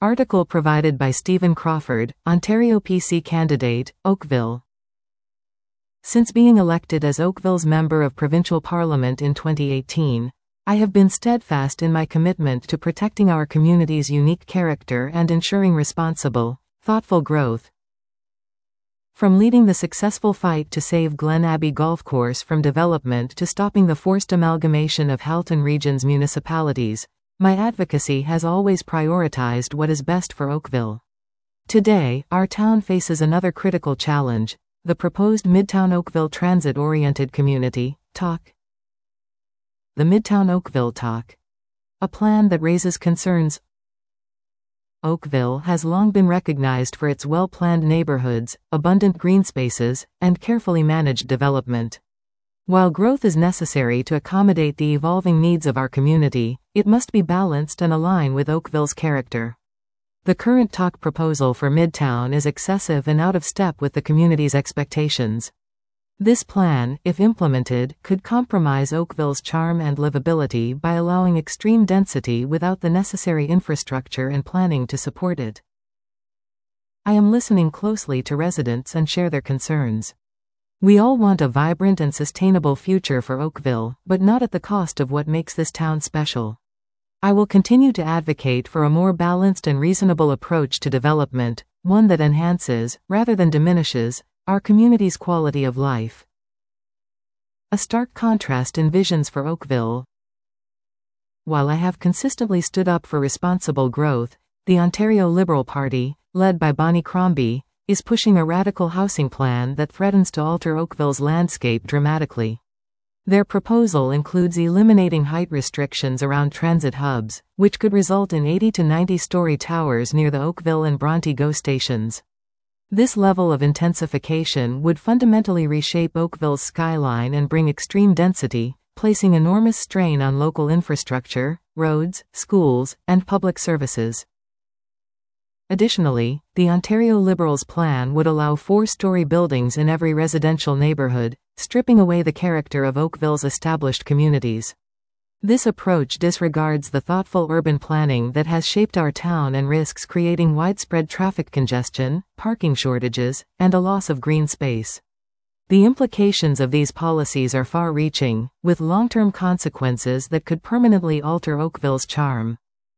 Article provided by Stephen Crawford, Ontario PC candidate, Oakville. Since being elected as Oakville's Member of Provincial Parliament in 2018, I have been steadfast in my commitment to protecting our community's unique character and ensuring responsible, thoughtful growth. From leading the successful fight to save Glen Abbey Golf Course from development to stopping the forced amalgamation of Halton Region's municipalities, my advocacy has always prioritized what is best for Oakville. Today, our town faces another critical challenge: the proposed Midtown Oakville Transit-Oriented Community, TOC. The Midtown Oakville TOC. A plan that raises concerns. Oakville has long been recognized for its well-planned neighborhoods, abundant green spaces, and carefully managed development. While growth is necessary to accommodate the evolving needs of our community, it must be balanced and align with Oakville's character. The current TOC proposal for Midtown is excessive and out of step with the community's expectations. This plan, if implemented, could compromise Oakville's charm and livability by allowing extreme density without the necessary infrastructure and planning to support it. I am listening closely to residents and share their concerns. We all want a vibrant and sustainable future for Oakville, but not at the cost of what makes this town special. I will continue to advocate for a more balanced and reasonable approach to development, one that enhances, rather than diminishes, our community's quality of life. A stark contrast in visions for Oakville. While I have consistently stood up for responsible growth, the Ontario Liberal Party, led by Bonnie Crombie, is pushing a radical housing plan that threatens to alter Oakville's landscape dramatically. Their proposal includes eliminating height restrictions around transit hubs, which could result in 80 to 90-story towers near the Oakville and Bronte GO stations. This level of intensification would fundamentally reshape Oakville's skyline and bring extreme density, placing enormous strain on local infrastructure, roads, schools, and public services. Additionally, the Ontario Liberals' plan would allow 4-story buildings in every residential neighborhood, stripping away the character of Oakville's established communities. This approach disregards the thoughtful urban planning that has shaped our town and risks creating widespread traffic congestion, parking shortages, and a loss of green space. The implications of these policies are far-reaching, with long-term consequences that could permanently alter Oakville's charm.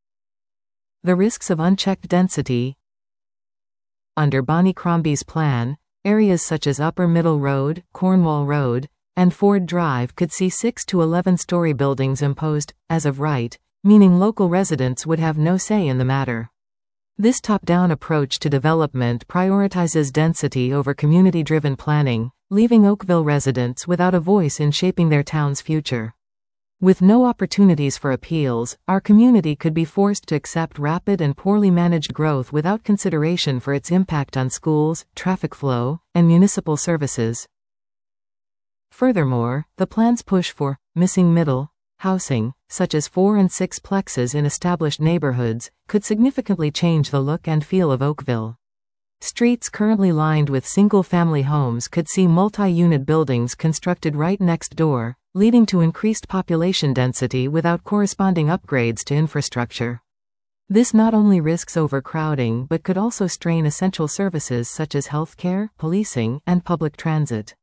The risks of unchecked density. Under Bonnie Crombie's plan, areas such as Upper Middle Road, Cornwall Road, and Ford Drive could see 6 to 11-story buildings imposed, as of right, meaning local residents would have no say in the matter. This top-down approach to development prioritizes density over community-driven planning, leaving Oakville residents without a voice in shaping their town's future. With no opportunities for appeals, our community could be forced to accept rapid and poorly managed growth without consideration for its impact on schools, traffic flow, and municipal services. Furthermore, the plan's push for missing middle housing, such as 4 and 6 plexes in established neighborhoods, could significantly change the look and feel of Oakville. Streets currently lined with single-family homes could see multi-unit buildings constructed right next door, leading to increased population density without corresponding upgrades to infrastructure. This not only risks overcrowding but could also strain essential services such as healthcare, policing, and public transit.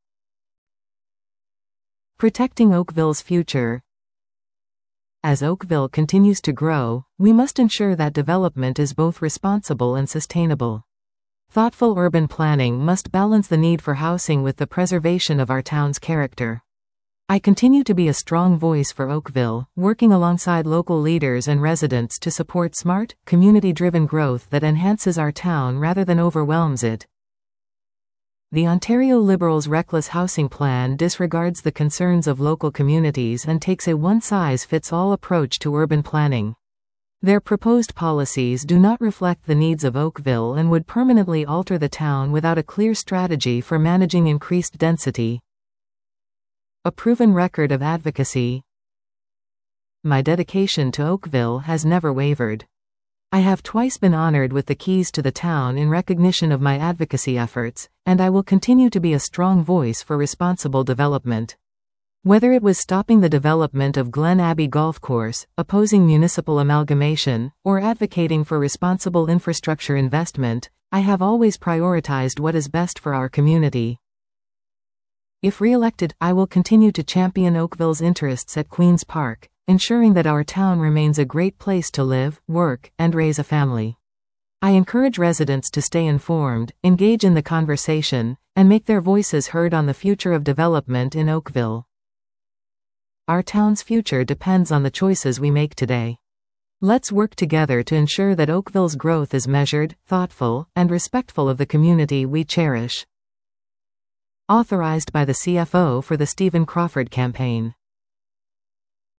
Protecting Oakville's future. As Oakville continues to grow, we must ensure that development is both responsible and sustainable. Thoughtful urban planning must balance the need for housing with the preservation of our town's character. I continue to be a strong voice for Oakville, working alongside local leaders and residents to support smart, community-driven growth that enhances our town rather than overwhelms it. The Ontario Liberals' reckless housing plan disregards the concerns of local communities and takes a one-size-fits-all approach to urban planning. Their proposed policies do not reflect the needs of Oakville and would permanently alter the town without a clear strategy for managing increased density. A proven record of advocacy. My dedication to Oakville has never wavered. I have twice been honored with the keys to the town in recognition of my advocacy efforts, and I will continue to be a strong voice for responsible development. Whether it was stopping the development of Glen Abbey Golf Course, opposing municipal amalgamation, or advocating for responsible infrastructure investment, I have always prioritized what is best for our community. If re-elected, I will continue to champion Oakville's interests at Queen's Park, ensuring that our town remains a great place to live, work, and raise a family. I encourage residents to stay informed, engage in the conversation, and make their voices heard on the future of development in Oakville. Our town's future depends on the choices we make today. Let's work together to ensure that Oakville's growth is measured, thoughtful, and respectful of the community we cherish. Authorized by the CFO for the Stephen Crawford campaign.